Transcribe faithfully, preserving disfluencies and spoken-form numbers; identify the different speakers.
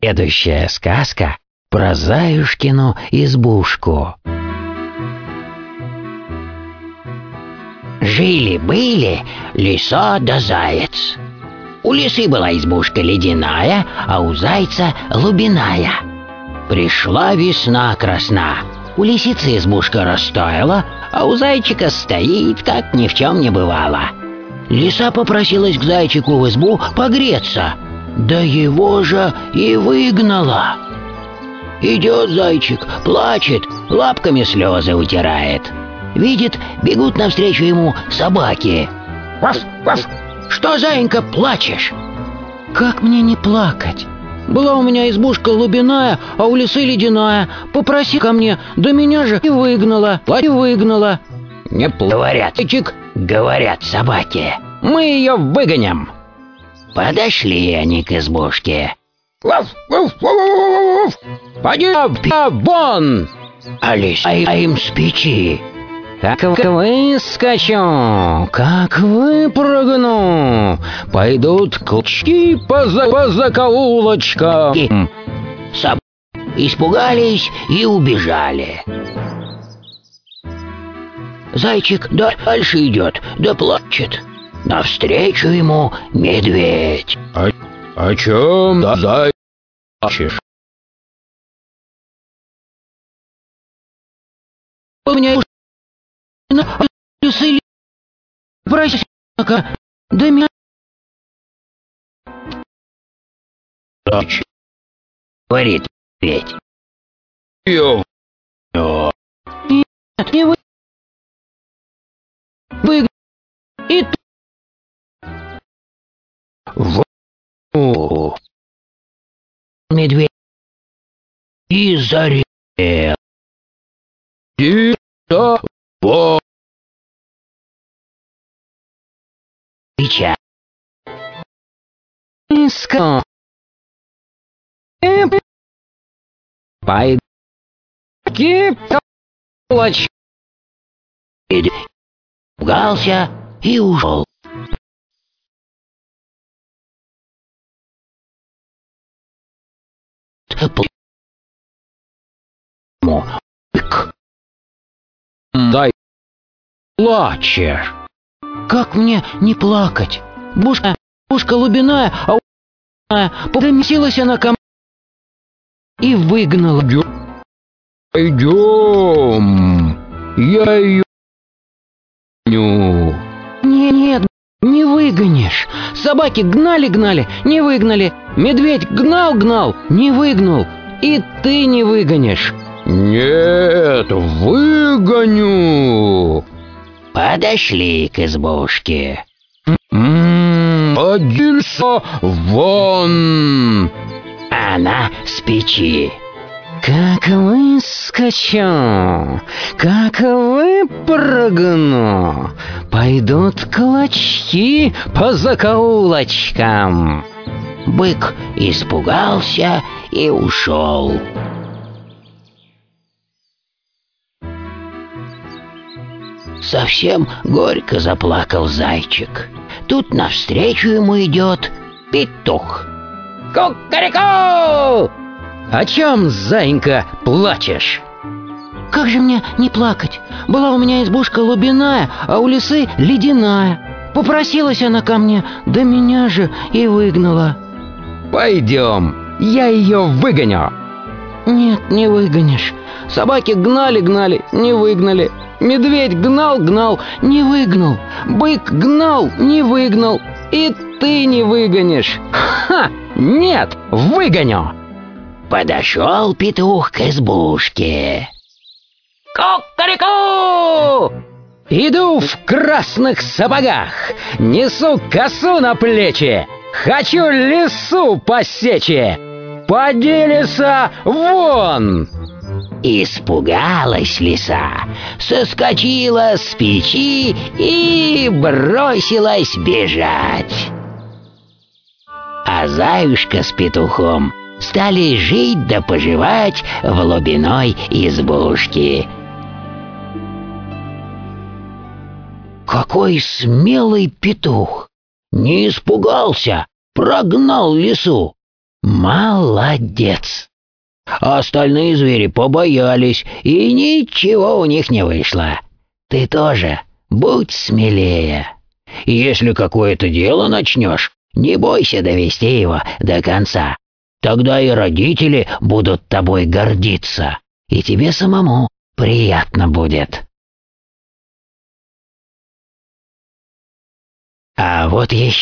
Speaker 1: Следующая сказка про Заюшкину избушку. Жили-были лиса да заяц. У лисы была избушка ледяная, а у зайца лубиная. Пришла весна красна. У лисицы избушка растаяла, а у зайчика стоит, как ни в чем не бывало. Лиса попросилась к зайчику в избу погреться, да его же и выгнала. Идет зайчик, плачет, лапками слезы утирает. Видит, бегут навстречу ему собаки. «Ваф, ваф! Что, заинька, плачешь?» «Как мне не плакать? Была у меня избушка лубиная, а у лисы ледяная. Попроси ко мне, да меня же и выгнала, и выгнала». «Не говорят, зайчик, говорят собаки. Мы ее выгоним». Подошли они к избушке. «Ваф, ваф, ваф, ваф, ваф! Поди вон!» А лиса им с печи. «Как выскочу, как выпрыгну, пойдут клочки по, за, по закоулочкам». Собаки испугались и убежали. Зайчик дальше идет, да плачет. Навстречу ему медведь. «О, о чем, да, зайчик? У меня лисы просят, да меня...» Говорит медведь. «Нет, не вы... вы... и ты...» Во... Медведь и заревел. И да, во... Печаль. Искал. Пойду. Кипелочь. Пугался и ушел. Дай плачешь. Как мне не плакать? Бушка, бушка лубиная, а поместилась она ко мне и выгнала. Пойдем, я ее гоню. Нет, нет, не выгонишь. Собаки гнали-гнали, не выгнали. Медведь гнал-гнал, не выгнал. И ты не выгонишь. Нет, выгоню. Подошли к избушке. «Подился вон!» Она с печи. Как выскочу, как выпрыгну, пойдут клочки по закоулочкам. Бык испугался и ушел. Совсем горько заплакал зайчик. Тут навстречу ему идет петух. «Кукареку! О чем, заинька, плачешь?» «Как же мне не плакать? Была у меня избушка лубиная, а у лисы ледяная. Попросилась она ко мне, да меня же и выгнала». «Пойдем, я ее выгоню». «Нет, не выгонишь. Собаки гнали-гнали, не выгнали. Медведь гнал-гнал, не выгнал. Бык гнал, не выгнал. И ты не выгонишь. Ха! Нет, выгоню!» Подошел петух к избушке. «Кукареку! Иду в красных сапогах, несу косу на плечи, хочу лису посечь. Поди, лиса, вон!» Испугалась лиса, соскочила с печи и бросилась бежать. А заюшка с петухом стали жить да поживать в лубиной избушке. Какой смелый петух! Не испугался, прогнал лису. Молодец. А остальные звери побоялись, и ничего у них не вышло. Ты тоже будь смелее. И если какое-то дело начнешь, не бойся довести его до конца. Тогда и родители будут тобой гордиться, и тебе самому приятно будет. А вот еще